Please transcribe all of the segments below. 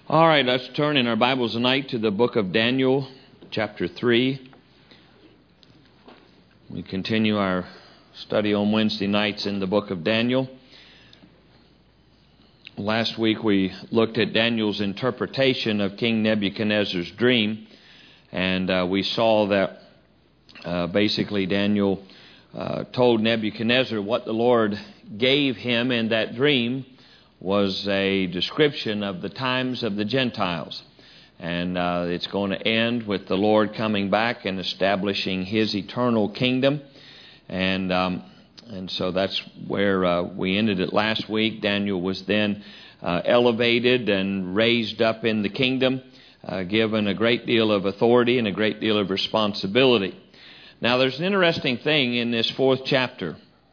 All right, let's turn in our Bibles tonight to the book of Daniel, chapter 3. We continue our study on Wednesday nights in the book of Daniel. Last week we looked at Daniel's interpretation of King Nebuchadnezzar's dream, and we saw that basically Daniel told Nebuchadnezzar what the Lord gave him in that dream was a description of the times of the Gentiles. And it's going to end with the Lord coming back and establishing His eternal kingdom. And so that's where we ended it last week. Daniel was then elevated and raised up in the kingdom, given a great deal of authority and a great deal of responsibility. Now there's an interesting thing in this fourth chapter.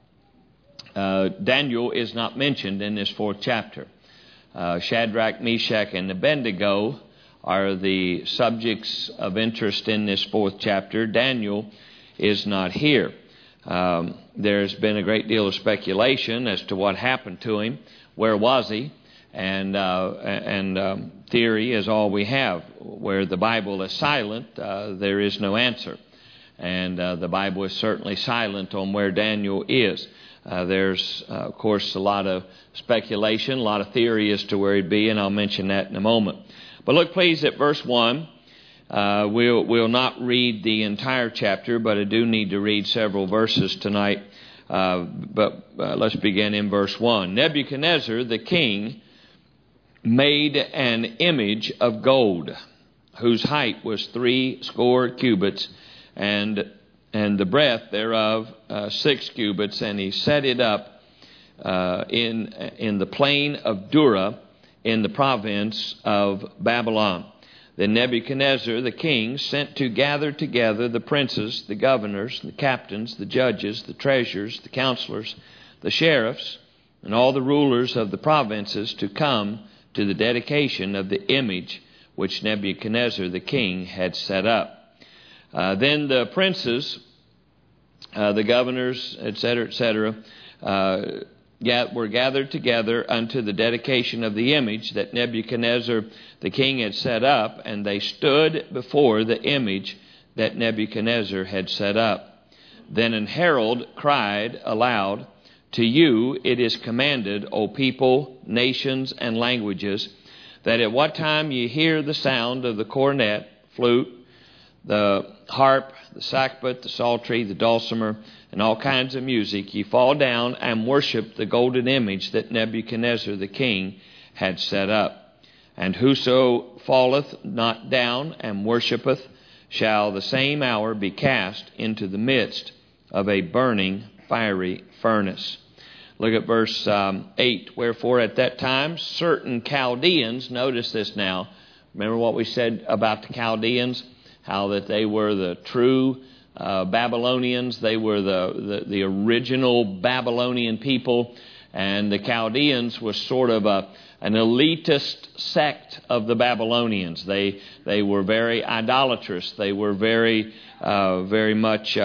Daniel is not mentioned in this fourth chapter. Shadrach, Meshach, and Abednego are the subjects of interest in this fourth chapter. Daniel is not here. There's been a great deal of speculation as to what happened to him. Where was he? And theory is all we have. Where the Bible is silent, there is no answer. And the Bible is certainly silent on where Daniel is. There's, of course, a lot of speculation, a lot of theory as to where he'd be, and I'll mention that in a moment. But look, please, at verse 1. We'll not read the entire chapter, but I do need to read several verses tonight. But let's begin in verse 1. Nebuchadnezzar, the king, made an image of gold, whose height was 60 cubits, and the breadth thereof 6 cubits, and he set it up in the plain of Dura in the province of Babylon. Then Nebuchadnezzar the king sent to gather together the princes, the governors, the captains, the judges, the treasurers, the counselors, the sheriffs, and all the rulers of the provinces to come to the dedication of the image which Nebuchadnezzar the king had set up. Then the princes, the governors, etc., were gathered together unto the dedication of the image that Nebuchadnezzar the king had set up, and they stood before the image that Nebuchadnezzar had set up. Then an herald cried aloud, To you it is commanded, O people, nations, and languages, that at what time ye hear the sound of the cornet, flute, the harp, the sackbut, the psaltery, the dulcimer, and all kinds of music, ye fall down and worship the golden image that Nebuchadnezzar the king had set up. And whoso falleth not down and worshipeth shall the same hour be cast into the midst of a burning fiery furnace. Look at verse 8. Wherefore at that time certain Chaldeans, notice this now. Remember what we said about the Chaldeans? How that they were the true Babylonians. They were the original Babylonian people. And the Chaldeans was sort of an elitist sect of the Babylonians. They were very idolatrous. They were very much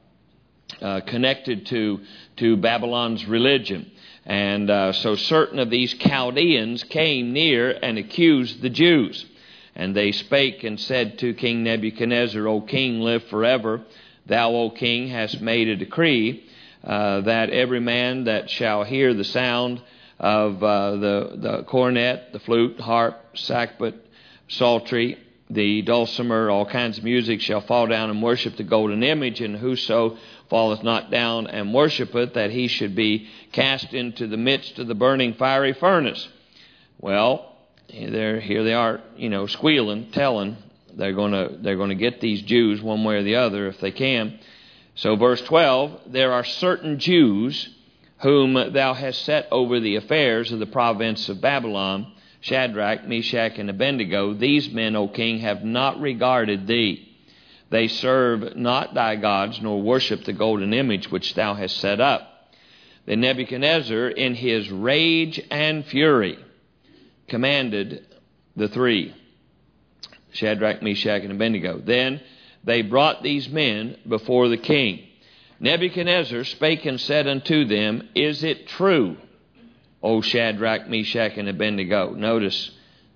connected to Babylon's religion. And so certain of these Chaldeans came near and accused the Jews. And they spake and said to King Nebuchadnezzar, O king, live forever. Thou, O king, hast made a decree that every man that shall hear the sound of the cornet, the flute, harp, sackbut, psaltery, the dulcimer, all kinds of music, shall fall down and worship the golden image, and whoso falleth not down and worshipeth, that he should be cast into the midst of the burning fiery furnace. Well, here they are, squealing, telling they're going to get these Jews one way or the other if they can. So verse 12, there are certain Jews whom thou hast set over the affairs of the province of Babylon, Shadrach, Meshach, and Abednego. These men, O king, have not regarded thee. They serve not thy gods, nor worship the golden image which thou hast set up. Then Nebuchadnezzar, in his rage and fury, commanded the three, Shadrach, Meshach, and Abednego. Then they brought these men before the king. Nebuchadnezzar spake and said unto them, Is it true, O Shadrach, Meshach, and Abednego? Notice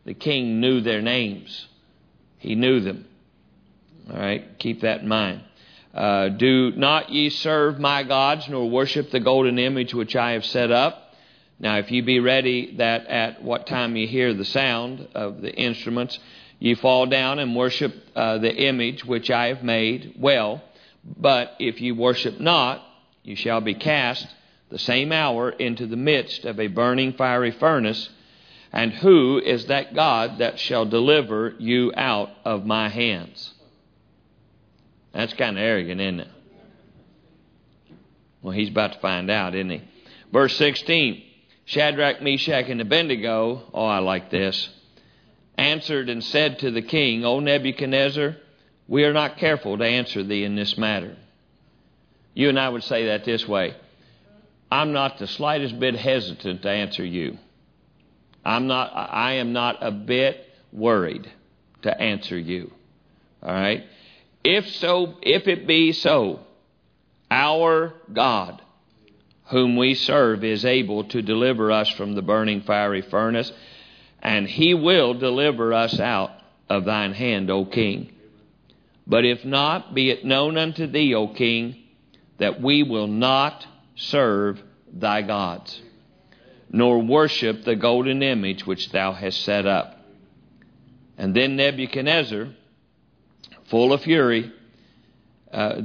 the king knew their names. He knew them. All right, keep that in mind. Do not ye serve my gods, nor worship the golden image which I have set up. Now, if you be ready that at what time you hear the sound of the instruments, ye fall down and worship the image which I have made, well. But if ye worship not, you shall be cast the same hour into the midst of a burning fiery furnace. And who is that God that shall deliver you out of my hands? That's kind of arrogant, isn't it? Well, he's about to find out, isn't he? Verse 16, Shadrach, Meshach, and Abednego, oh, I like this, answered and said to the king, O Nebuchadnezzar, we are not careful to answer thee in this matter. You and I would say that this way. I'm not the slightest bit hesitant to answer you. I am not a bit worried to answer you. All right? If it be so, our God, whom we serve, is able to deliver us from the burning fiery furnace, and he will deliver us out of thine hand, O king. But if not, be it known unto thee, O king, that we will not serve thy gods, nor worship the golden image which thou hast set up. And then Nebuchadnezzar, full of fury, and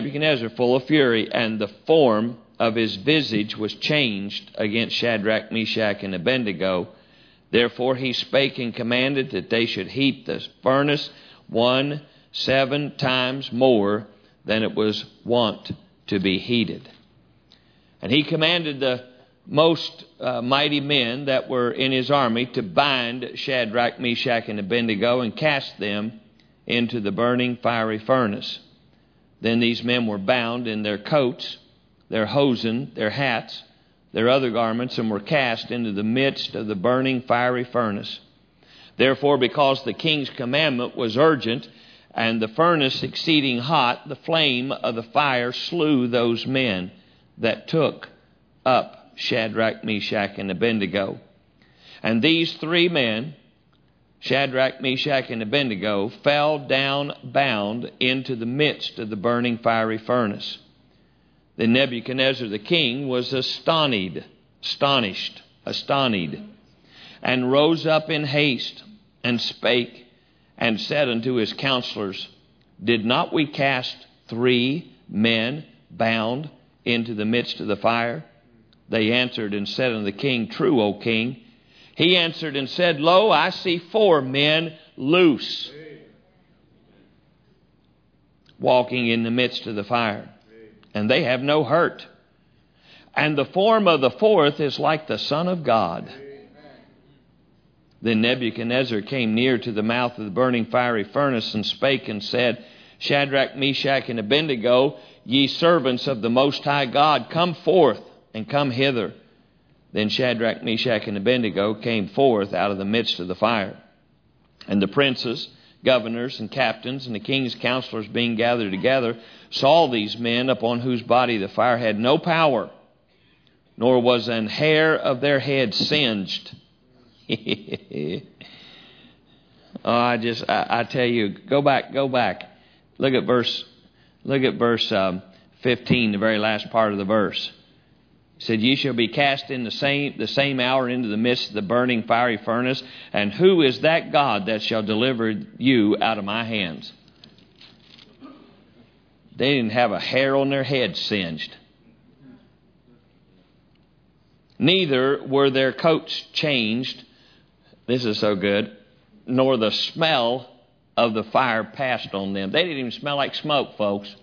the form of his visage was changed against Shadrach, Meshach, and Abednego. Therefore he spake and commanded that they should heat the furnace 7 times more than it was wont to be heated. And he commanded the most mighty men that were in his army to bind Shadrach, Meshach, and Abednego and cast them into the burning fiery furnace. Then these men were bound in their coats, their hosen, their hats, their other garments, and were cast into the midst of the burning fiery furnace. Therefore, because the king's commandment was urgent, and the furnace exceeding hot, the flame of the fire slew those men that took up Shadrach, Meshach, and Abednego. And these 3 men, Shadrach, Meshach, and Abednego, fell down bound into the midst of the burning fiery furnace. Then Nebuchadnezzar the king was astonished, and rose up in haste, and spake, and said unto his counselors, Did not we cast 3 men bound into the midst of the fire? They answered and said unto the king, True, O king. He answered and said, Lo, I see 4 men loose, walking in the midst of the fire, and they have no hurt. And the form of the 4th is like the Son of God. Then Nebuchadnezzar came near to the mouth of the burning fiery furnace and spake and said, Shadrach, Meshach, and Abednego, ye servants of the Most High God, come forth and come hither. Then Shadrach, Meshach, and Abednego came forth out of the midst of the fire. And the princes, governors, and captains, and the king's counselors being gathered together, saw these men upon whose body the fire had no power, nor was an hair of their head singed. I tell you, go back. Look at verse 15, the very last part of the verse. It said, Ye shall be cast in the same hour into the midst of the burning fiery furnace. And who is that God that shall deliver you out of my hands? They didn't have a hair on their head singed. Neither were their coats changed. This is so good. Nor the smell of the fire passed on them. They didn't even smell like smoke, folks.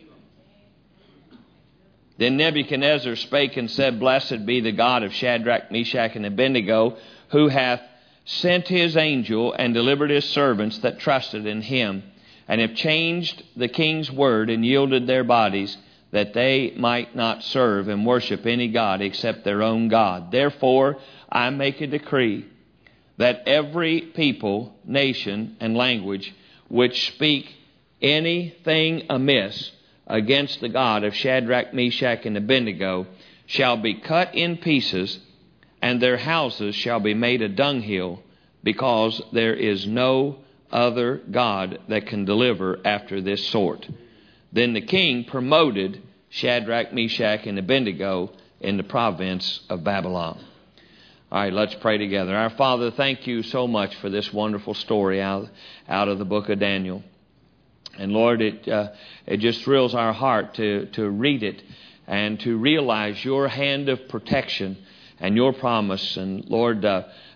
Then Nebuchadnezzar spake and said, Blessed be the God of Shadrach, Meshach, and Abednego, who hath sent his angel and delivered his servants that trusted in him, and have changed the king's word and yielded their bodies, that they might not serve and worship any god except their own God. Therefore I make a decree that every people, nation, and language which speak anything amiss against the God of Shadrach, Meshach, and Abednego shall be cut in pieces, and their houses shall be made a dunghill because there is no other God that can deliver after this sort." Then the king promoted Shadrach, Meshach, and Abednego in the province of Babylon. All right, let's pray together. Our Father, thank you so much for this wonderful story out of the book of Daniel. And Lord, it just thrills our heart to read it and to realize your hand of protection and your promise. And Lord,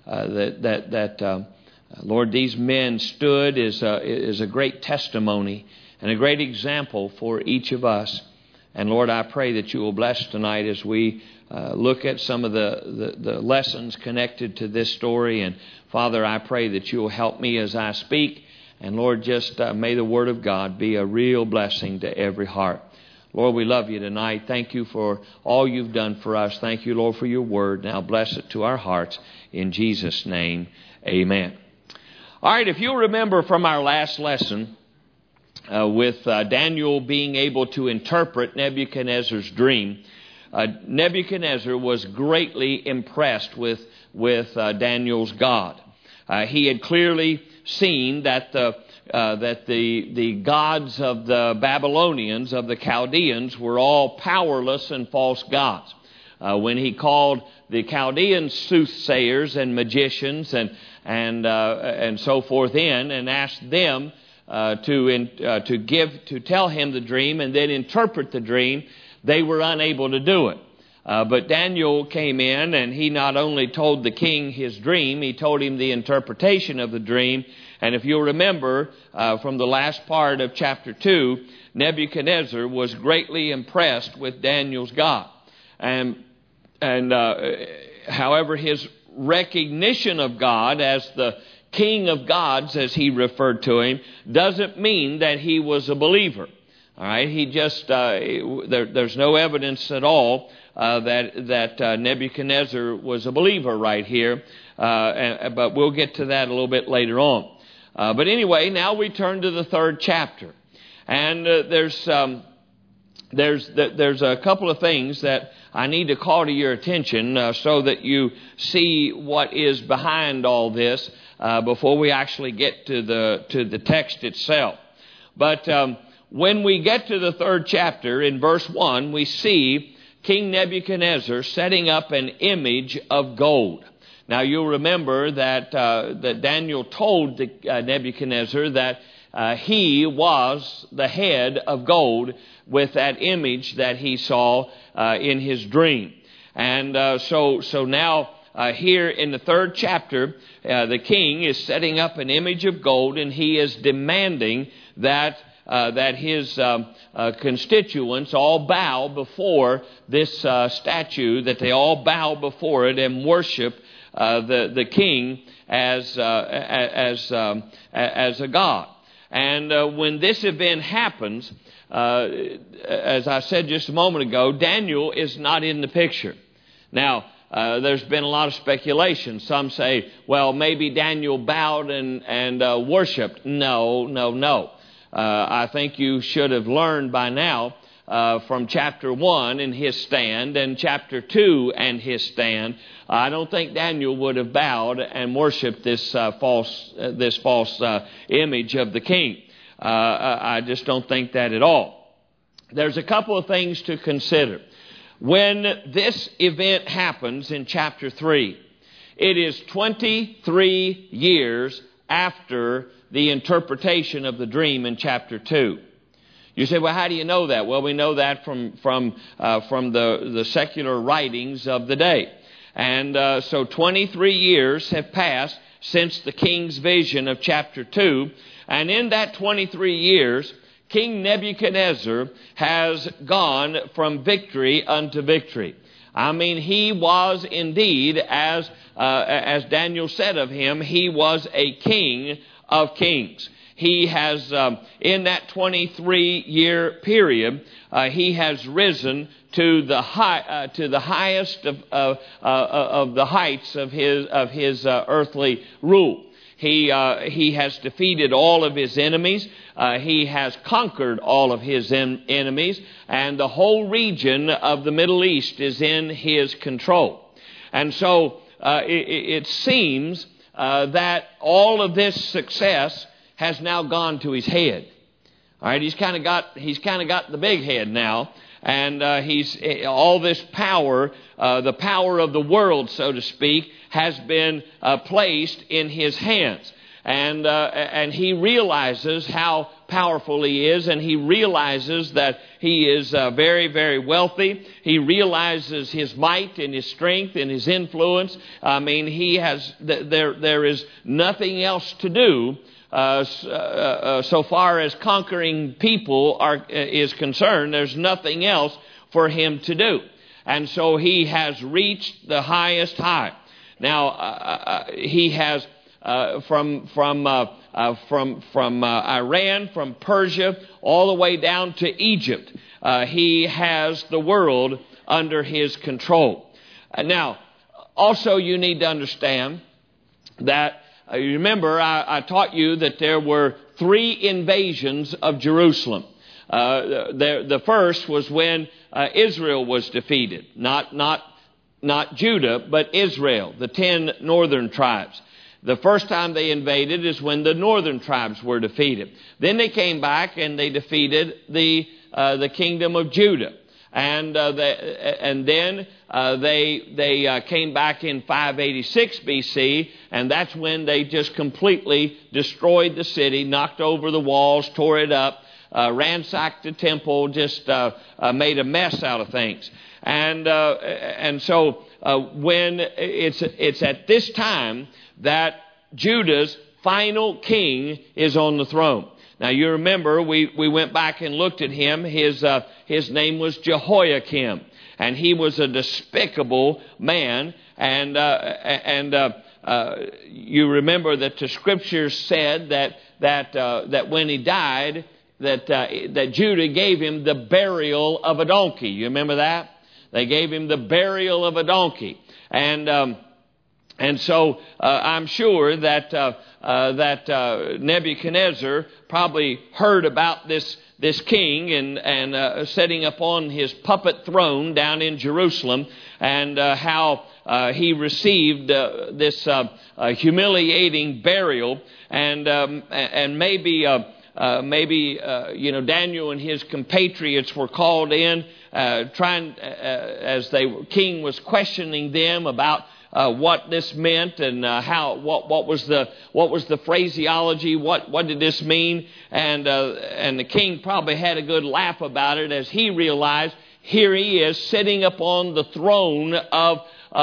Lord, these men stood as a great testimony and a great example for each of us. And Lord, I pray that you will bless tonight as we look at some of the lessons connected to this story. And Father, I pray that you will help me as I speak. And Lord, just may the Word of God be a real blessing to every heart. Lord, we love you tonight. Thank you for all you've done for us. Thank you, Lord, for your Word. Now bless it to our hearts. In Jesus' name, amen. All right, if you'll remember from our last lesson, with Daniel being able to interpret Nebuchadnezzar's dream, Nebuchadnezzar was greatly impressed with Daniel's God. He had clearly seen that the gods of the Babylonians, of the Chaldeans, were all powerless and false gods. When he called the Chaldean soothsayers and magicians and so forth in and asked them to tell him the dream and then interpret the dream, they were unable to do it. But Daniel came in, and he not only told the king his dream, he told him the interpretation of the dream. And if you'll remember from the last part of chapter 2, Nebuchadnezzar was greatly impressed with Daniel's God. However, his recognition of God as the King of gods, as he referred to him, doesn't mean that he was a believer. All right, he just there's no evidence at all that Nebuchadnezzar was a believer right here, but we'll get to that a little bit later on. But anyway, now we turn to the third chapter, and there's a couple of things that I need to call to your attention so that you see what is behind all this before we actually get to the text itself. But when we get to the third chapter, in verse 1, we see King Nebuchadnezzar setting up an image of gold. Now, you'll remember that Daniel told Nebuchadnezzar that he was the head of gold with that image that he saw in his dream. And so now here in the third chapter, the king is setting up an image of gold, and he is demanding that his constituents all bow before this statue, that they all bow before it and worship the king as a god. And when this event happens, as I said just a moment ago, Daniel is not in the picture. Now, there's been a lot of speculation. Some say, well, maybe Daniel bowed and worshipped. No. I think you should have learned by now from chapter 1 and his stand and chapter 2 and his stand. I don't think Daniel would have bowed and worshipped this false image of the king. I just don't think that at all. There's a couple of things to consider. When this event happens in chapter 3, it is 23 years after the interpretation of the dream in chapter 2. You say, well, how do you know that? Well, we know that from the secular writings of the day. And so 23 years have passed since the king's vision of chapter 2. And in that 23 years, King Nebuchadnezzar has gone from victory unto victory. I mean, he was indeed, as Daniel said of him, he was a king of kings. He has, in that 23-year period, he has risen to the highest of the heights of his earthly rule. He has defeated all of his enemies. He has conquered all of his enemies, and the whole region of the Middle East is in his control. And so it seems that all of this success has now gone to his head. All right, he's kind of got the big head now, and he's all this power, the power of the world, so to speak, has been placed in his hands. And he realizes how powerful he is, and he realizes that he is very, very wealthy. He realizes his might and his strength and his influence. I mean, he has there is nothing else to do so far as conquering people is concerned. There's nothing else for him to do, and so he has reached the highest high. Now he has. From Iran, from Persia, all the way down to Egypt. He has the world under his control. Now, also you need to understand that, you remember I taught you that there were 3 invasions of Jerusalem. The first was when Israel was defeated. Not Judah, but Israel, the 10 northern tribes. The first time they invaded is when the northern tribes were defeated. Then they came back and they defeated the kingdom of Judah, and then they came back in 586 B.C. and that's when they just completely destroyed the city, knocked over the walls, tore it up, ransacked the temple, just made a mess out of things. And so when it's at this time that Judah's final king is on the throne. Now you remember we went back and looked at him. His name was Jehoiakim, and he was a despicable man. And you remember that the Scriptures said that when he died, that Judah gave him the burial of a donkey. You remember that? They gave him the burial of a donkey, and so I'm sure that Nebuchadnezzar probably heard about this king and sitting upon his puppet throne down in Jerusalem, and how he received this humiliating burial, and maybe Daniel and his compatriots were called in, as the king was questioning them about what this meant and what was the phraseology, what did this mean, and the king probably had a good laugh about it as he realized here he is sitting upon the throne of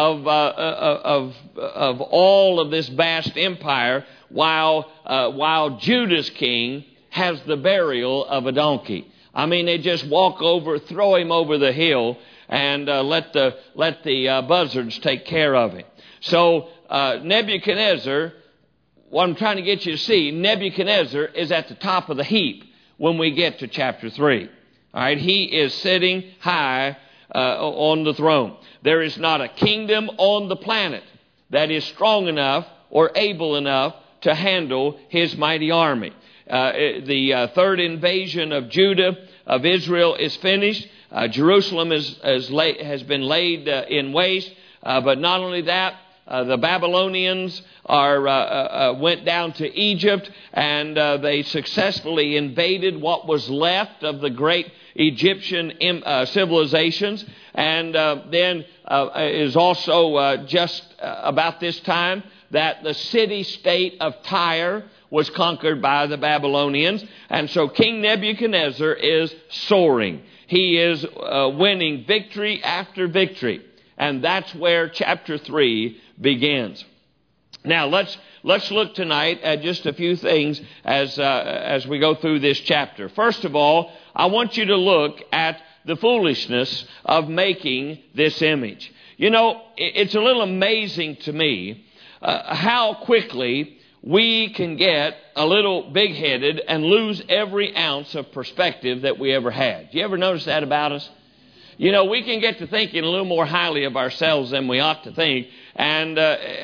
all of this vast empire, while Judah's king has the burial of a donkey. I mean, they just throw him over the hill, and let the buzzards take care of him. So Nebuchadnezzar, what I'm trying to get you to see, Nebuchadnezzar is at the top of the heap when we get to chapter 3. All right, he is sitting high on the throne. There is not a kingdom on the planet that is strong enough or able enough to handle his mighty army. The third invasion of Judah, of Israel, is finished. Jerusalem has been laid in waste. But not only that, the Babylonians went down to Egypt, and they successfully invaded what was left of the great Egyptian civilizations. And then is also just about this time that the city-state of Tyre was conquered by the Babylonians. And so King Nebuchadnezzar is soaring. He is winning victory after victory. And that's where chapter 3 begins. Now let's look tonight at just a few things as we go through this chapter. First of all, I want you to look at the foolishness of making this image. You know, it's a little amazing to me how quickly we can get a little big-headed and lose every ounce of perspective that we ever had. Do you ever notice that about us? You know, we can get to thinking a little more highly of ourselves than we ought to think, and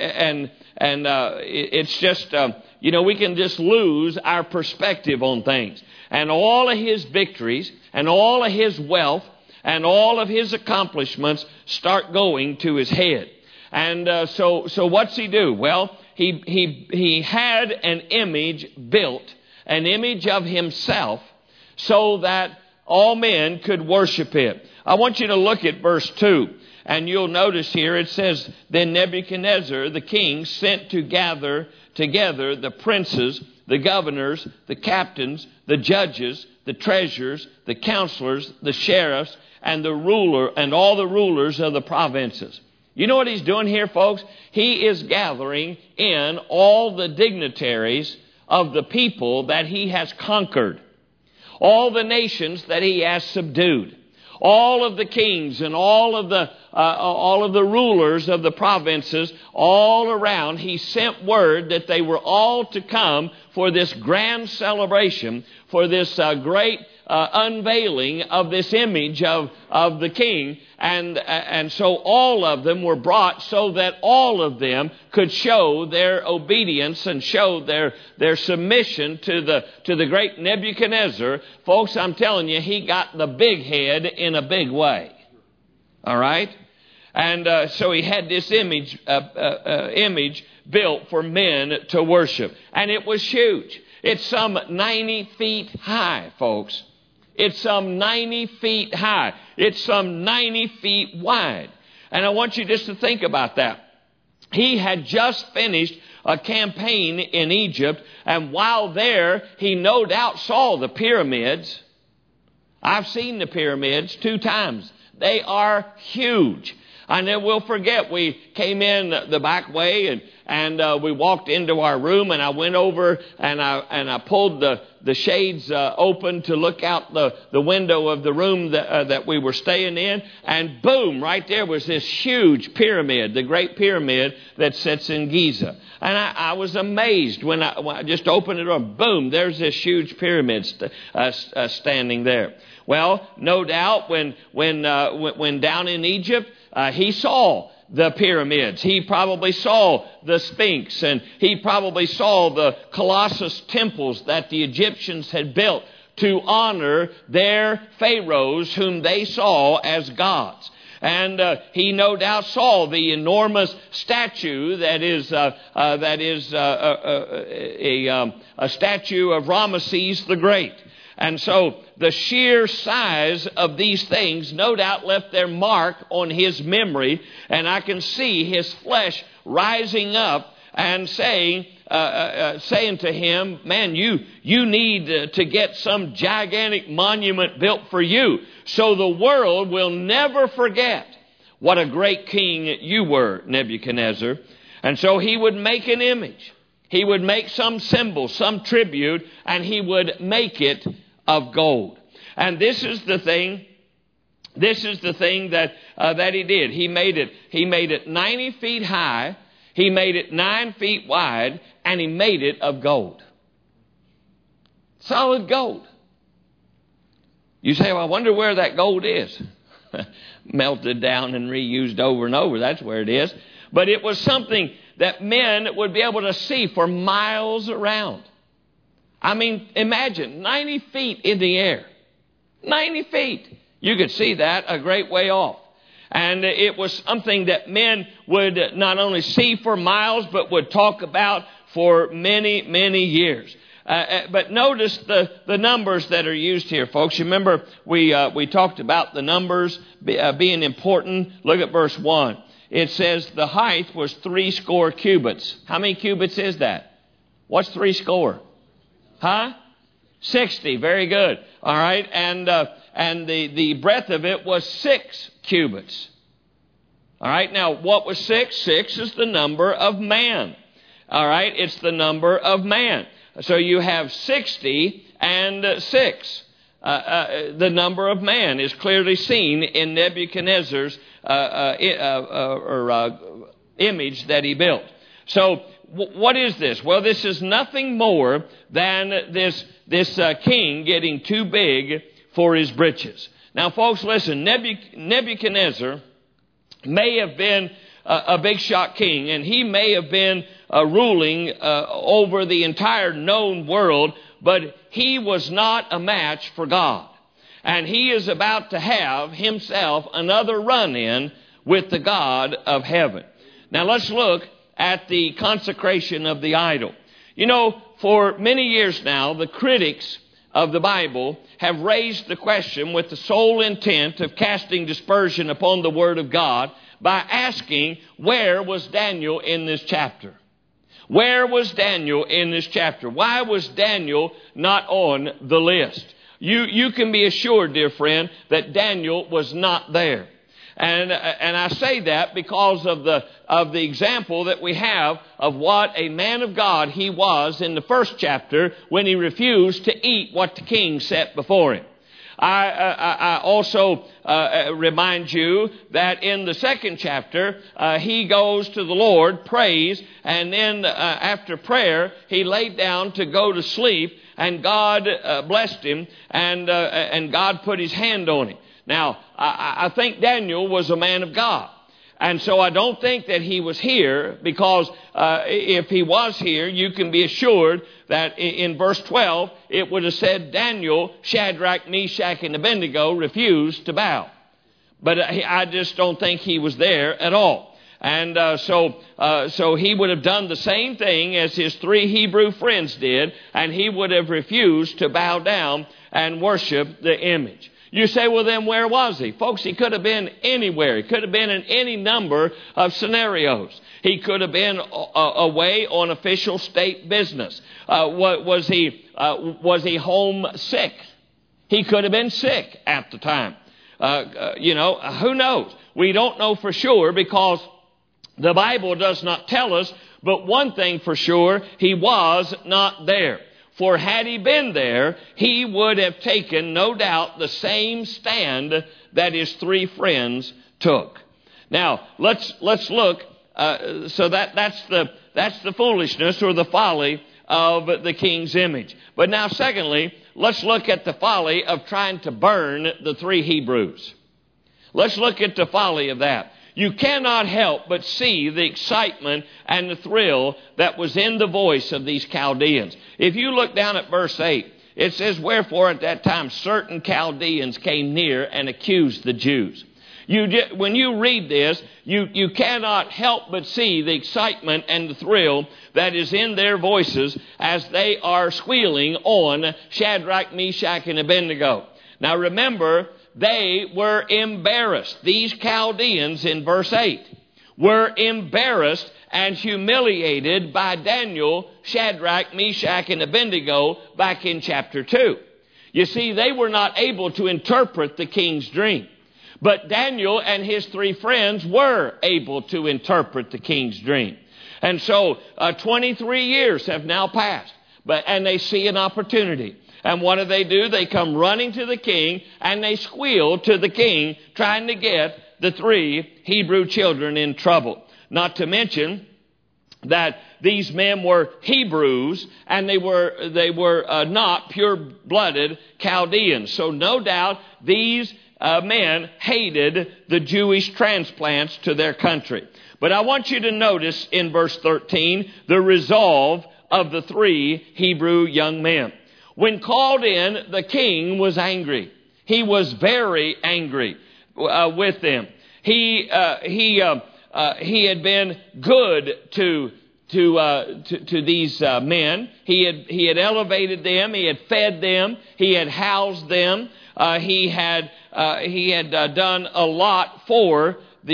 it's just we can just lose our perspective on things. And all of his victories and all of his wealth and all of his accomplishments start going to his head. And so what's he do? Well, he had an image built, an image of himself, so that all men could worship it. I want you to look at verse 2. And you'll notice here it says, Then Nebuchadnezzar the king sent to gather together the princes, the governors, the captains, the judges, the treasurers, the counselors, the sheriffs, and all the rulers of the provinces. You know what he's doing here, folks? He is gathering in all the dignitaries of the people that he has conquered, all the nations that he has subdued, all of the kings and all of the rulers of the provinces all around. He sent word that they were all to come for this grand celebration, for this great unveiling of this image of the king. And so all of them were brought so that all of them could show their obedience and show their submission to the great Nebuchadnezzar. Folks, I'm telling you, he got the big head in a big way. All right? And so he had this image built for men to worship. And it was huge. It's some 90 feet high, folks. It's some 90 feet high. It's some 90 feet wide. And I want you just to think about that. He had just finished a campaign in Egypt, and while there, he no doubt saw the pyramids. I've seen the pyramids 2 times. They are huge. I never will forget, we came in the back way and we walked into our room, and I went over and I pulled the shades open to look out the window of the room that we were staying in, and boom, right there was this huge pyramid, the Great Pyramid that sits in Giza. And I was amazed when I just opened it up. Boom, there's this huge pyramid standing there. Well, no doubt when down in Egypt, he saw the pyramids. He probably saw the Sphinx, and he probably saw the Colossus temples that the Egyptians had built to honor their pharaohs whom they saw as gods. And he no doubt saw the enormous statue that is a statue of Ramesses the Great. And so the sheer size of these things no doubt left their mark on his memory. And I can see his flesh rising up and saying to him, man, you need to get some gigantic monument built for you, so the world will never forget what a great king you were, Nebuchadnezzar. And so he would make an image. He would make some symbol, some tribute, and he would make it of gold. And this is the thing that he did. He made it 90 feet high. He made it 9 feet wide, and he made it of gold. Solid gold. You say, well, I wonder where that gold is. Melted down and reused over and over. That's where it is. But it was something that men would be able to see for miles around. I mean, imagine 90 feet in the air. 90 feet. You could see that a great way off. And it was something that men would not only see for miles, but would talk about for many, many years. But notice the numbers that are used here, folks. You remember we talked about the numbers being important. Look at verse 1. It says the height was 60 cubits. How many cubits is that? What's 60? Huh? 60. Very good. All right. And the breadth of it was 6 cubits. All right. Now, what was 6? 6 is the number of man. All right. It's the number of man. So you have 60 and 6. The number of man is clearly seen in Nebuchadnezzar's image that he built. So what is this? Well, this is nothing more than this king getting too big for his britches. Now, folks, listen. Nebuchadnezzar may have been a big shot king, and he may have been ruling over the entire known world, but he was not a match for God. And he is about to have himself another run-in with the God of heaven. Now let's look at the consecration of the idol. You know, for many years now, the critics of the Bible have raised the question with the sole intent of casting dispersion upon the Word of God by asking, where was Daniel in this chapter? Where was Daniel in this chapter? Why was Daniel not on the list? You can be assured, dear friend, that Daniel was not there. And I say that because of the example that we have of what a man of God he was in the first chapter when he refused to eat what the king set before him. I also remind you that in the second chapter, he goes to the Lord, prays, and then after prayer, he laid down to go to sleep, and God blessed him, and God put his hand on him. Now, I think Daniel was a man of God. And so I don't think that he was here, because if he was here, you can be assured that in verse 12, it would have said Daniel, Shadrach, Meshach, and Abednego refused to bow. But I just don't think he was there at all. And so he would have done the same thing as his three Hebrew friends did, and he would have refused to bow down and worship the image. You say, well, then where was he? Folks, he could have been anywhere. He could have been in any number of scenarios. He could have been away on official state business. Was he home sick? He could have been sick at the time. Who knows? We don't know for sure, because the Bible does not tell us. But one thing for sure, he was not there. For had he been there, he would have taken, no doubt, the same stand that his three friends took. Now, let's look. So that's the foolishness or the folly of the king's image. But now, secondly, let's look at the folly of trying to burn the three Hebrews. Let's look at the folly of that. You cannot help but see the excitement and the thrill that was in the voice of these Chaldeans. If you look down at verse 8, it says, wherefore at that time certain Chaldeans came near and accused the Jews. When you read this, you cannot help but see the excitement and the thrill that is in their voices as they are squealing on Shadrach, Meshach, and Abednego. Now remember, they were embarrassed. These Chaldeans in verse 8 were embarrassed and humiliated by Daniel, Shadrach, Meshach, and Abednego back in chapter 2. You see, they were not able to interpret the king's dream. But Daniel and his three friends were able to interpret the king's dream. And so 23 years have now passed, and they see an opportunity. And what do? They come running to the king, and they squeal to the king, trying to get the three Hebrew children in trouble. Not to mention that these men were Hebrews, and they were not pure-blooded Chaldeans. So no doubt these men hated the Jewish transplants to their country. But I want you to notice in verse 13 the resolve of the three Hebrew young men. When called in, the king was angry. He was very angry with them. He had been good to these men. He had elevated them. He had fed them. He had housed them. He had done a lot for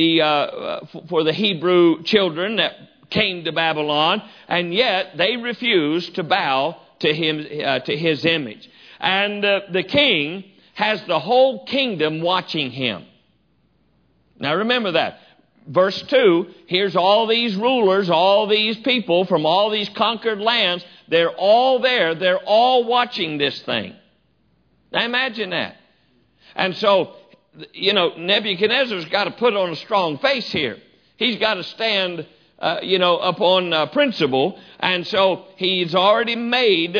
the Hebrew children that came to Babylon, and yet they refused to bow to him, to his image. And the king has the whole kingdom watching him. Now remember that. Verse 2, here's all these rulers, all these people from all these conquered lands. They're all there. They're all watching this thing. Now imagine that. And so, Nebuchadnezzar's got to put on a strong face here. He's got to stand upon principle, and so he's already made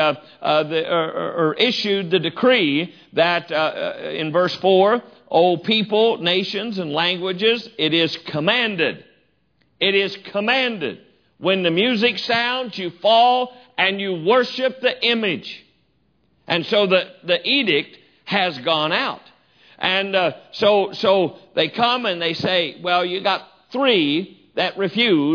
or issued the decree that in verse 4, O people, nations, and languages, it is commanded. It is commanded. When the music sounds, you fall and you worship the image. And so the edict has gone out. And so they come and they say, well, you got three that refuse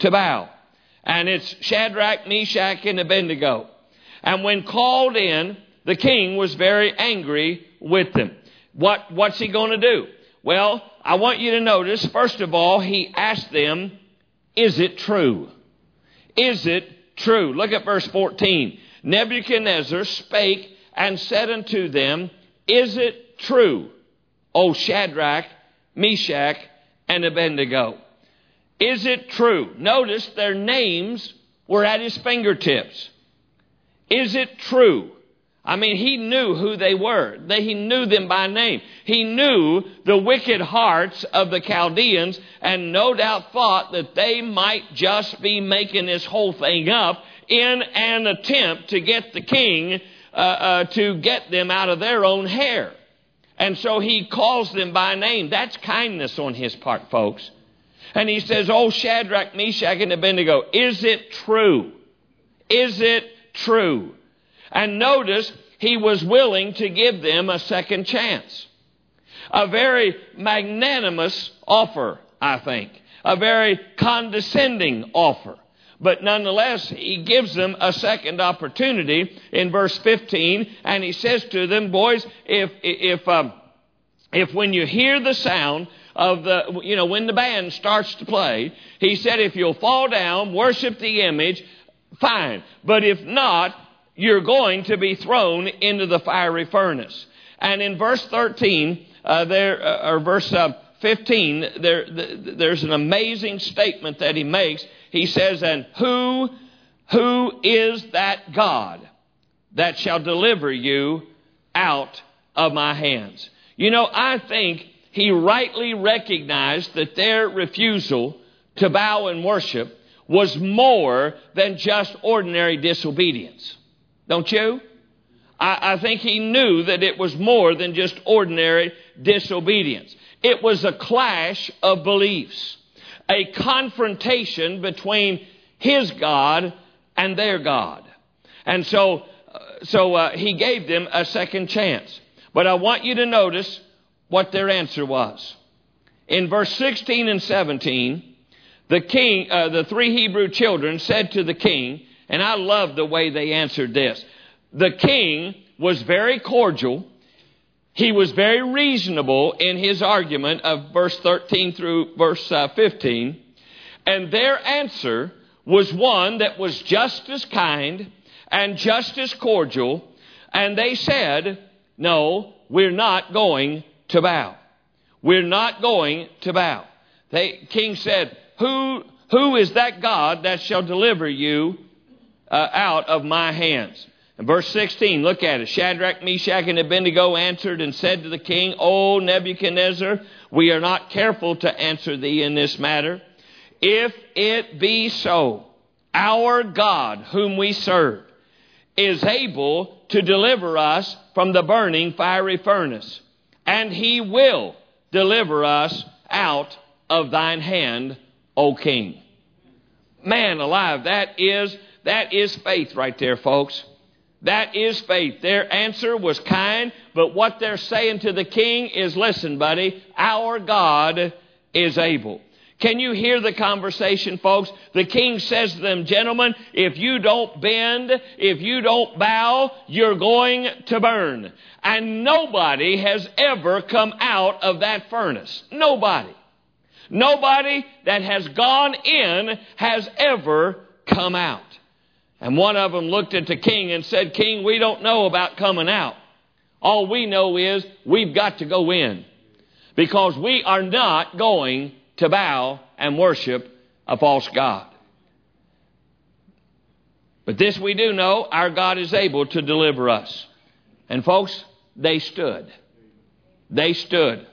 to bow. And it's Shadrach, Meshach, and Abednego. And when called in, the king was very angry with them. What's he going to do? Well, I want you to notice, first of all, he asked them, is it true? Is it true? Look at verse 14. Nebuchadnezzar spake and said unto them, is it true, O Shadrach, Meshach, and Abednego? Is it true? Notice their names were at his fingertips. Is it true? I mean, he knew who they were. He knew them by name. He knew the wicked hearts of the Chaldeans, and no doubt thought that they might just be making this whole thing up in an attempt to get the king to get them out of their own hair. And so he calls them by name. That's kindness on his part, folks. And he says, oh, Shadrach, Meshach, and Abednego, is it true? Is it true? And notice, he was willing to give them a second chance. A very magnanimous offer, I think. A very condescending offer. But nonetheless, he gives them a second opportunity in verse 15. And he says to them, boys, if when you hear the sound of when the band starts to play, he said, if you'll fall down, worship the image, fine. But if not, you're going to be thrown into the fiery furnace. And in verse 13, verse 15, there's an amazing statement that he makes. He says, and who is that God that shall deliver you out of my hands? You know, I think he rightly recognized that their refusal to bow and worship was more than just ordinary disobedience. Don't you? I think he knew that it was more than just ordinary disobedience. It was a clash of beliefs, a confrontation between his God and their God. And so he gave them a second chance. But I want you to notice what their answer was. In verse 16 and 17, the three Hebrew children said to the king, and I love the way they answered this. The king was very cordial. He was very reasonable in his argument of verse 13 through verse 15. And their answer was one that was just as kind and just as cordial. And they said, no, we're not going to bow. We're not going to bow. The king said, who is that God that shall deliver you out of my hands? In verse 16, look at it. Shadrach, Meshach, and Abednego answered and said to the king, O Nebuchadnezzar, we are not careful to answer thee in this matter. If it be so, our God whom we serve is able to deliver us from the burning fiery furnace, and he will deliver us out of thine hand, O king. Man alive, that is faith right there, folks. That is faith. Their answer was kind, but what they're saying to the king is, listen, buddy, our God is able. Can you hear the conversation, folks? The king says to them, gentlemen, if you don't bend, if you don't bow, you're going to burn. And nobody has ever come out of that furnace. Nobody. Nobody that has gone in has ever come out. And one of them looked at the king and said, King, we don't know about coming out. All we know is we've got to go in, because we are not going to bow and worship a false god. But this we do know, our God is able to deliver us. And folks, they stood. They stood.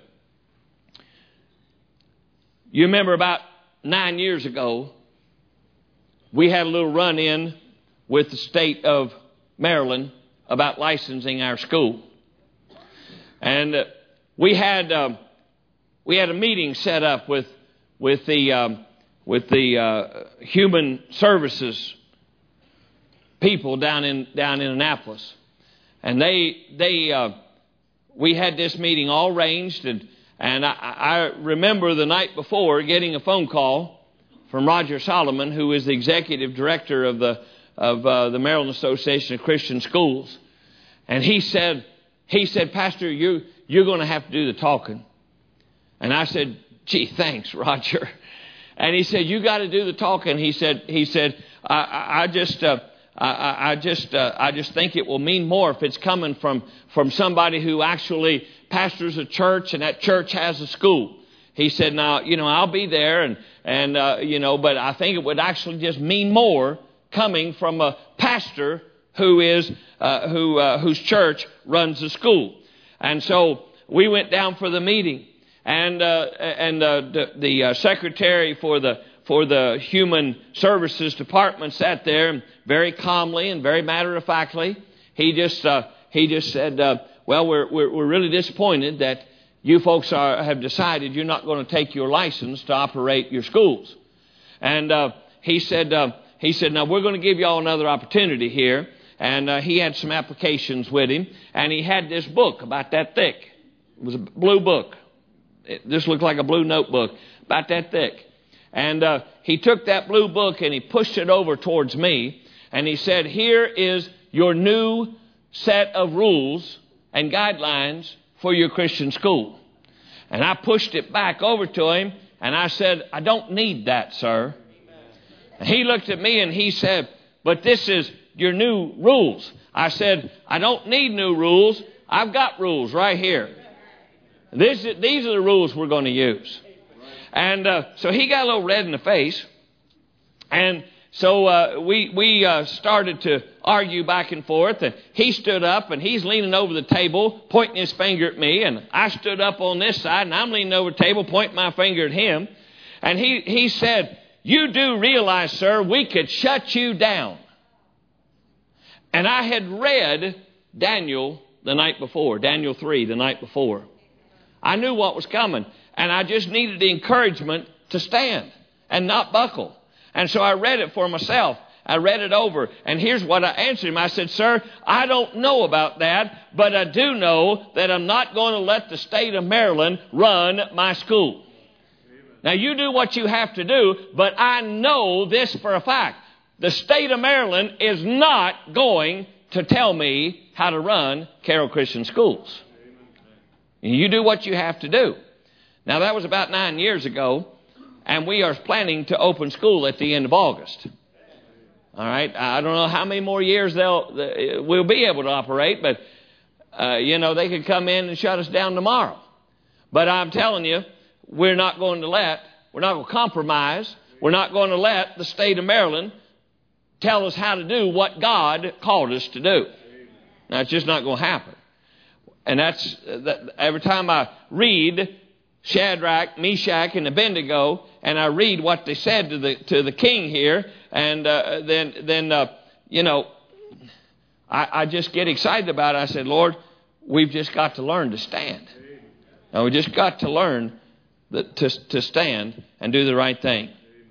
You remember about 9 years ago, we had a little run-in with the state of Maryland about licensing our school. And we had a meeting set up with the human services people down in Annapolis. And we had this meeting all arranged, and I remember the night before getting a phone call from Roger Solomon, who is the executive director of the Maryland Association of Christian Schools. And he said, Pastor, you're going to have to do the talking. And I said, gee, thanks, Roger. And he said, you got to do the talking. He said, I just think it will mean more if it's coming from somebody who actually pastors a church and that church has a school. He said, now, I'll be there and but I think it would actually just mean more coming from a pastor whose church runs the school. And so we went down for the meeting, and the secretary for the Human Services Department sat there very calmly and very matter-of-factly. He just said, well, we're really disappointed that you folks have decided you're not going to take your license to operate your schools. And he said, now we're going to give you all another opportunity here. And he had some applications with him, and he had this book about that thick. It was a blue book. This looked like a blue notebook, about that thick. And he took that blue book and he pushed it over towards me, and he said, here is your new set of rules and guidelines for your Christian school. And I pushed it back over to him, and I said, I don't need that, sir. And he looked at me and he said, but this is your new rules. I said, I don't need new rules. I've got rules right here. These are the rules we're going to use. And so he got a little red in the face. And so we started to argue back and forth. And he stood up and he's leaning over the table, pointing his finger at me. And I stood up on this side and I'm leaning over the table, pointing my finger at him. And he said, you do realize, sir, we could shut you down. And I had read Daniel the night before, Daniel 3 the night before. I knew what was coming, and I just needed the encouragement to stand and not buckle. And so I read it for myself. I read it over, and here's what I answered him. I said, sir, I don't know about that, but I do know that I'm not going to let the state of Maryland run my school. Now, you do what you have to do, but I know this for a fact. The state of Maryland is not going to tell me how to run Carroll Christian Schools. You do what you have to do. Now, that was about 9 years ago, and we are planning to open school at the end of August. All right? I don't know how many more years we'll be able to operate, but, they could come in and shut us down tomorrow. But I'm telling you, we're not going to compromise. We're not going to let the state of Maryland tell us how to do what God called us to do. Now, it's just not going to happen. And that's every time I read Shadrach, Meshach, and Abednego, and I read what they said to the king here, and I just get excited about it. I said, Lord, we've just got to learn to stand. Now, we just got to learn to stand and do the right thing.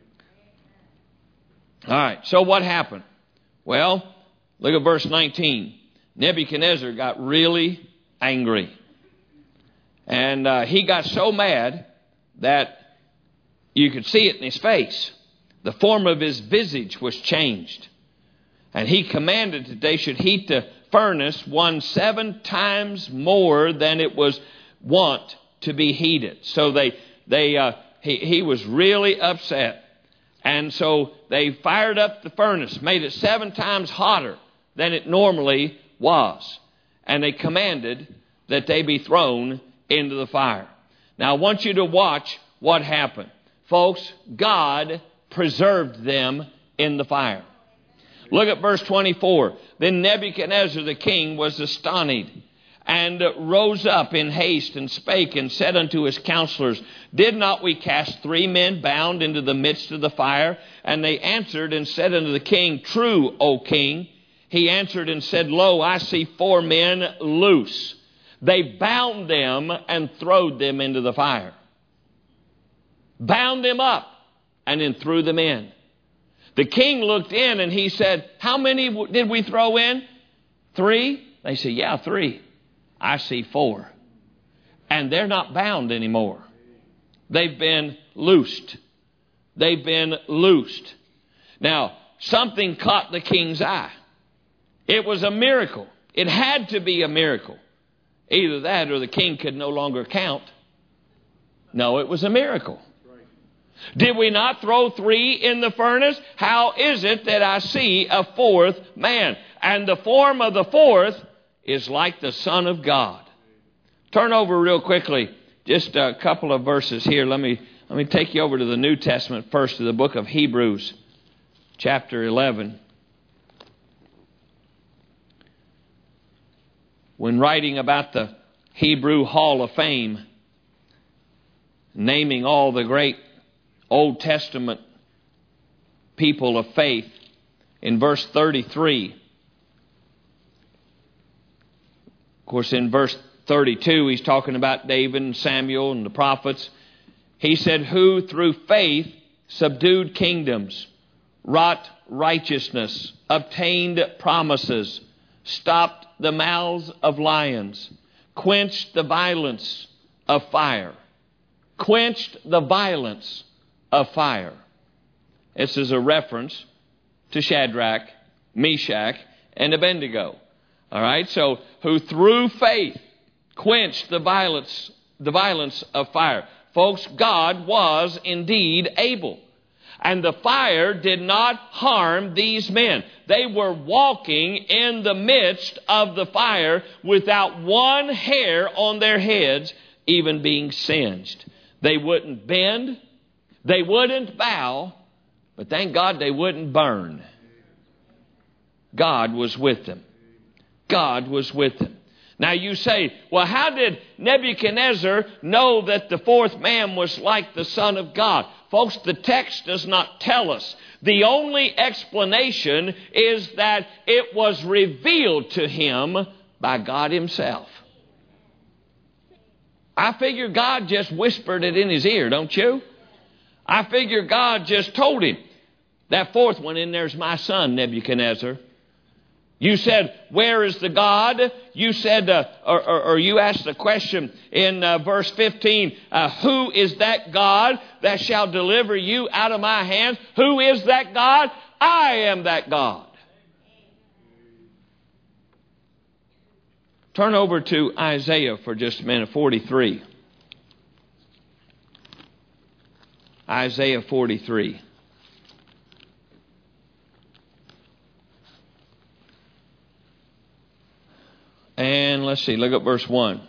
All right, so what happened? Well, look at verse 19. Nebuchadnezzar got really angry. And he got so mad that you could see it in his face. The form of his visage was changed. And he commanded that they should heat the furnace 7 times more than it was wont to be heated. So he was really upset. And so they fired up the furnace, made it 7 times hotter than it normally was. And they commanded that they be thrown into the fire. Now, I want you to watch what happened. Folks, God preserved them in the fire. Look at verse 24. Then Nebuchadnezzar the king was astonished, and rose up in haste, and spake, and said unto his counselors, did not we cast 3 men bound into the midst of the fire? And they answered and said unto the king, true, O king. He answered and said, lo, I see 4 men loose. They bound them and throwed them into the fire. Bound them up and then threw them in. The king looked in and he said, how many did we throw in? 3? They said, yeah, 3. I see 4. And they're not bound anymore. They've been loosed. They've been loosed. Now, something caught the king's eye. It was a miracle. It had to be a miracle. Either that or the king could no longer count. No, it was a miracle. Did we not throw 3 in the furnace? How is it that I see a 4th man? And the form of the 4th is like the Son of God. Turn over real quickly, just a couple of verses here. Let me take you over to the New Testament first, to the book of Hebrews, chapter 11. When writing about the Hebrew Hall of Fame, naming all the great Old Testament people of faith, in verse 33, of course in verse 32 he's talking about David and Samuel and the prophets. He said, who through faith subdued kingdoms, wrought righteousness, obtained promises, stopped the mouths of lions, quenched the violence of fire. Quenched the violence of fire. This is a reference to Shadrach, Meshach, and Abednego. All right, so who through faith quenched the violence of fire. Folks, God was indeed able. And the fire did not harm these men. They were walking in the midst of the fire without one hair on their heads even being singed. They wouldn't bend. They wouldn't bow. But thank God they wouldn't burn. God was with them. God was with them. Now you say, well, how did Nebuchadnezzar know that the 4th man was like the Son of God? Folks, the text does not tell us. The only explanation is that it was revealed to him by God himself. I figure God just whispered it in his ear, don't you? I figure God just told him, that 4th one in there's my son, Nebuchadnezzar. You said, where is the God? You said, or you asked the question in verse 15, who is that God that shall deliver you out of my hands? Who is that God? I am that God. Turn over to Isaiah for just a minute, 43. Isaiah 43. And let's see, look at verse 1.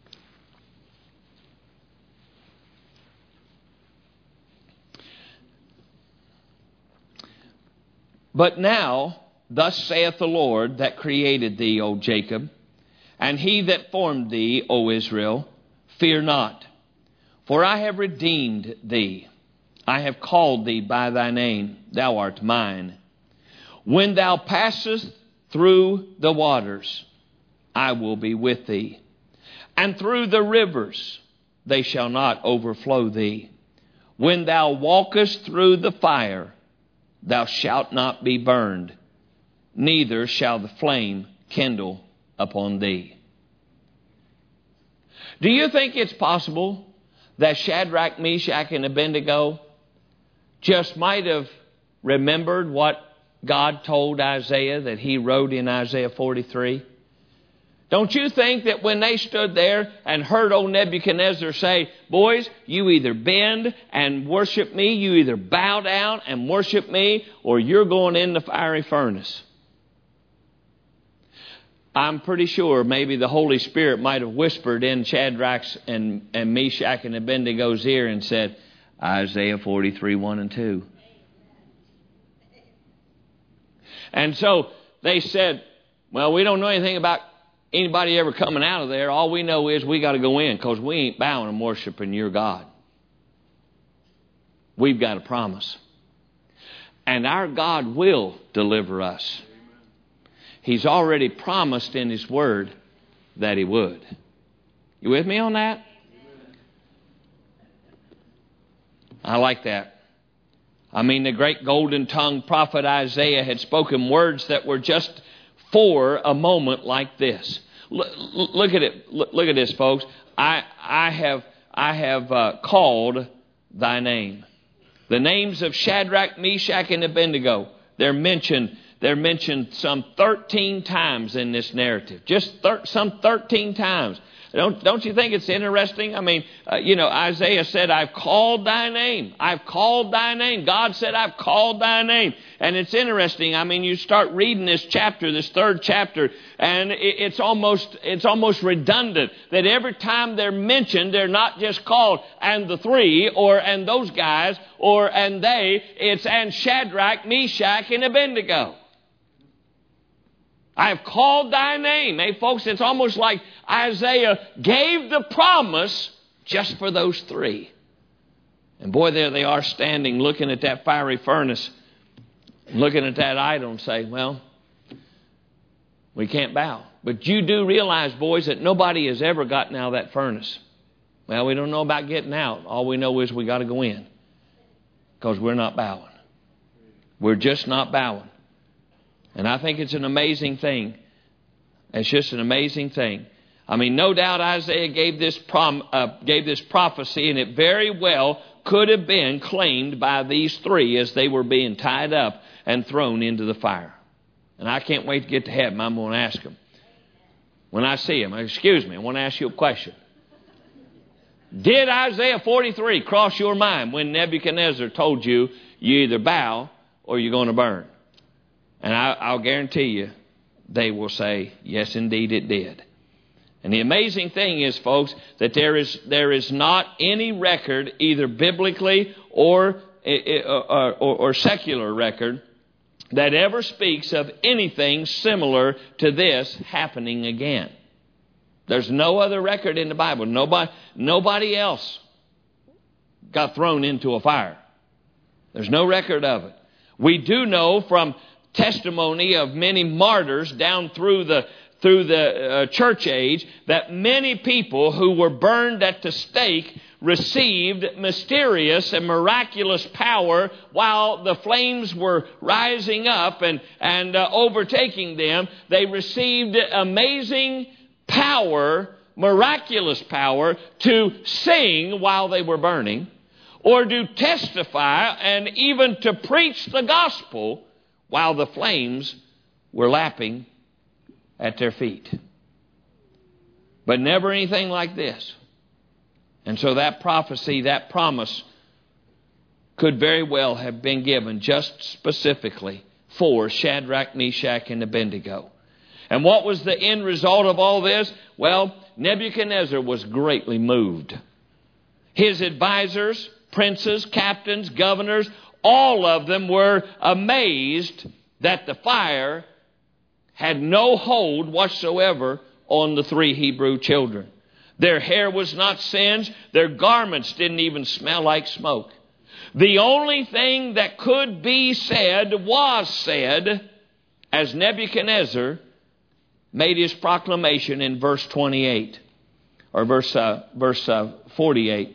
But now, thus saith the Lord that created thee, O Jacob, and he that formed thee, O Israel, fear not, for I have redeemed thee. I have called thee by thy name, thou art mine. When thou passest through the waters, I will be with thee. And through the rivers, they shall not overflow thee. When thou walkest through the fire, thou shalt not be burned, neither shall the flame kindle upon thee. Do you think it's possible that Shadrach, Meshach, and Abednego just might have remembered what God told Isaiah that he wrote in Isaiah 43? Don't you think that when they stood there and heard old Nebuchadnezzar say, boys, you either bend and worship me, you either bow down and worship me, or you're going in the fiery furnace. I'm pretty sure maybe the Holy Spirit might have whispered in Shadrach's and Meshach and Abednego's ear and said, Isaiah 43, 1 and 2. And so they said, well, we don't know anything about anybody ever coming out of there. All we know is we got to go in because we ain't bowing and worshiping your God. We've got a promise. And our God will deliver us. He's already promised in His Word that He would. You with me on that? I like that. I mean, the great golden-tongued prophet Isaiah had spoken words that were just for a moment like this. Look at it. Look at this, folks. I have called thy name. The names of Shadrach, Meshach, and Abednego, they're mentioned some 13 times in this narrative. Just some 13 times. Don't you think it's interesting? I mean, Isaiah said, I've called thy name. I've called thy name. God said, I've called thy name. And it's interesting. I mean, you start reading this chapter, this third chapter, and it's almost redundant that every time they're mentioned, they're not just called and the three and those guys and they. It's and Shadrach, Meshach, and Abednego. I have called thy name. Hey, folks, it's almost like Isaiah gave the promise just for those three. And boy, there they are standing looking at that fiery furnace, looking at that idol and say, well, we can't bow. But you do realize, boys, that nobody has ever gotten out of that furnace. Well, we don't know about getting out. All we know is we got to go in because we're not bowing. We're just not bowing. And I think it's an amazing thing. It's just an amazing thing. I mean, no doubt Isaiah gave this prophecy, and it very well could have been claimed by these three as they were being tied up and thrown into the fire. And I can't wait to get to heaven. I'm going to ask them. When I see them, excuse me, I want to ask you a question. Did Isaiah 43 cross your mind when Nebuchadnezzar told you you either bow or you're going to burn? And I'll guarantee you, they will say, yes, indeed it did. And the amazing thing is, folks, that there is not any record, either biblically or secular record, that ever speaks of anything similar to this happening again. There's no other record in the Bible. Nobody else got thrown into a fire. There's no record of it. We do know from testimony of many martyrs down through the church age that many people who were burned at the stake received mysterious and miraculous power while the flames were rising up and overtaking them. They received amazing power, miraculous power to sing while they were burning, or to testify and even to preach the gospel while the flames were lapping at their feet. But never anything like this. And so that prophecy, that promise, could very well have been given just specifically for Shadrach, Meshach, and Abednego. And what was the end result of all this? Well, Nebuchadnezzar was greatly moved. His advisors, princes, captains, governors, all of them were amazed that the fire had no hold whatsoever on the three Hebrew children. Their hair was not singed. Their garments didn't even smell like smoke. The only thing that could be said was said as Nebuchadnezzar made his proclamation in verse 28 or verse 48.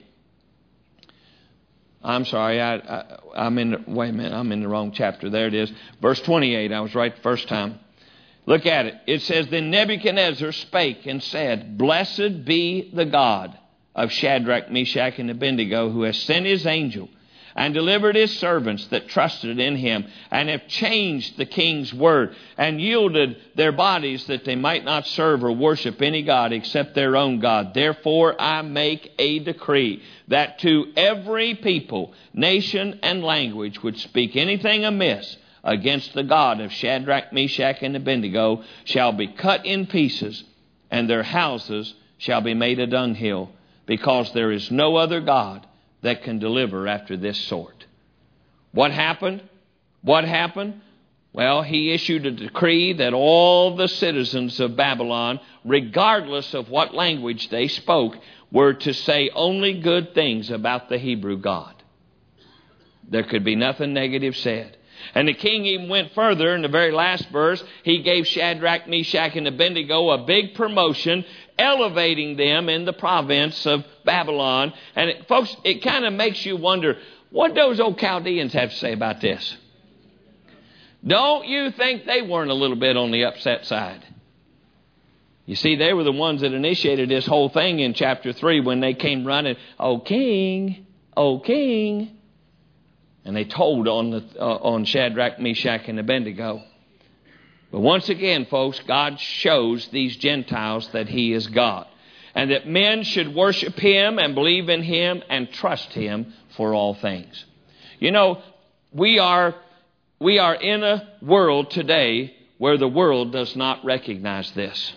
I'm sorry, I'm in the wrong chapter. There it is. Verse 28, I was right the first time. Look at it. It says, Then Nebuchadnezzar spake and said, Blessed be the God of Shadrach, Meshach, and Abednego, who has sent his angel and delivered his servants that trusted in him, and have changed the king's word, and yielded their bodies that they might not serve or worship any god except their own God. Therefore I make a decree that to every people, nation, and language which speak anything amiss against the God of Shadrach, Meshach, and Abednego shall be cut in pieces, and their houses shall be made a dunghill, because there is no other God that can deliver after this sort. What happened? What happened? Well, he issued a decree that all the citizens of Babylon, regardless of what language they spoke, were to say only good things about the Hebrew God. There could be nothing negative said. And the king even went further. In the very last verse, he gave Shadrach, Meshach, and Abednego a big promotion, elevating them in the province of Babylon. And folks, it kind of makes you wonder, what those old Chaldeans have to say about this? Don't you think they weren't a little bit on the upset side? You see, they were the ones that initiated this whole thing in chapter 3 when they came running, "O king, O king." And they told on Shadrach, Meshach, and Abednego. But once again, folks, God shows these Gentiles that He is God. And that men should worship Him and believe in Him and trust Him for all things. You know, we are in a world today where the world does not recognize this.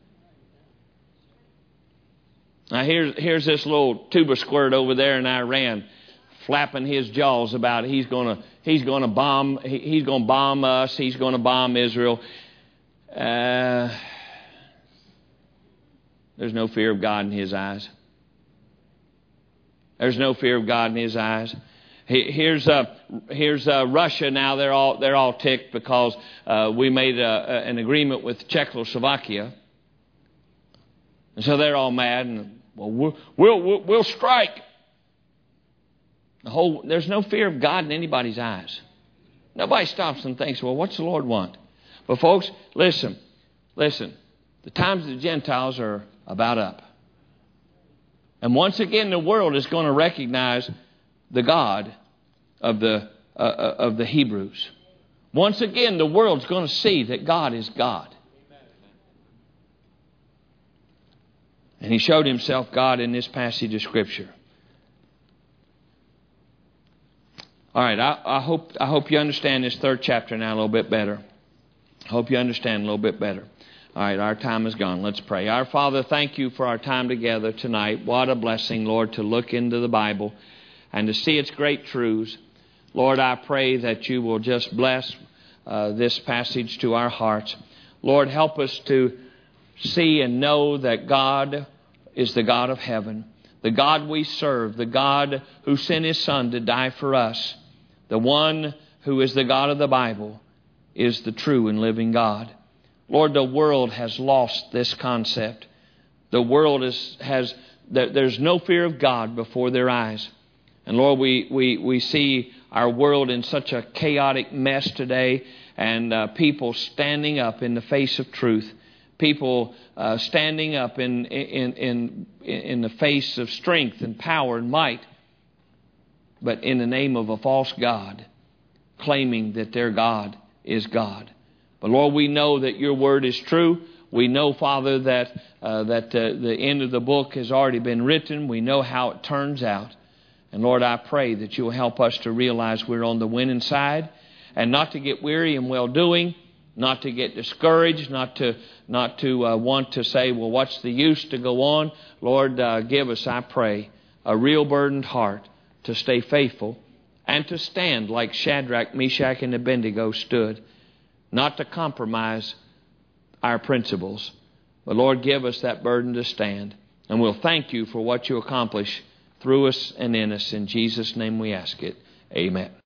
Now here's this little tuba squirt over there in Iran, flapping his jaws about he's going to bomb us, he's going to bomb Israel. There's no fear of God in his eyes. There's no fear of God in his eyes. Here's Russia now. They're all ticked because we made an agreement with Czechoslovakia, and so they're all mad. And we'll strike. There's no fear of God in anybody's eyes. Nobody stops and thinks, well, what's the Lord want? But folks, listen. The times of the Gentiles are about up. And once again, the world is going to recognize the God of the Hebrews. Once again, the world's going to see that God is God. And He showed Himself God in this passage of Scripture. All right, I hope you understand this third chapter now a little bit better. I hope you understand a little bit better. All right, our time is gone. Let's pray. Our Father, thank You for our time together tonight. What a blessing, Lord, to look into the Bible and to see its great truths. Lord, I pray that You will just bless this passage to our hearts. Lord, help us to see and know that God is the God of heaven, the God we serve, the God who sent His Son to die for us, the one who is the God of the Bible is the true and living God. Lord, the world has lost this concept. The world there's no fear of God before their eyes. And Lord, we see our world in such a chaotic mess today, and people standing up in the face of truth. People standing up in the face of strength and power and might, but in the name of a false God, claiming that their God is God. But Lord, we know that Your word is true. We know, Father, that the end of the book has already been written. We know how it turns out. And Lord, I pray that You'll help us to realize we're on the winning side and not to get weary in well-doing, not to get discouraged, not to want to say, well, what's the use to go on? Lord, give us, I pray, a real burdened heart to stay faithful and to stand like Shadrach, Meshach, and Abednego stood, not to compromise our principles. But Lord, give us that burden to stand. And we'll thank You for what You accomplish through us and in us. In Jesus' name we ask it. Amen.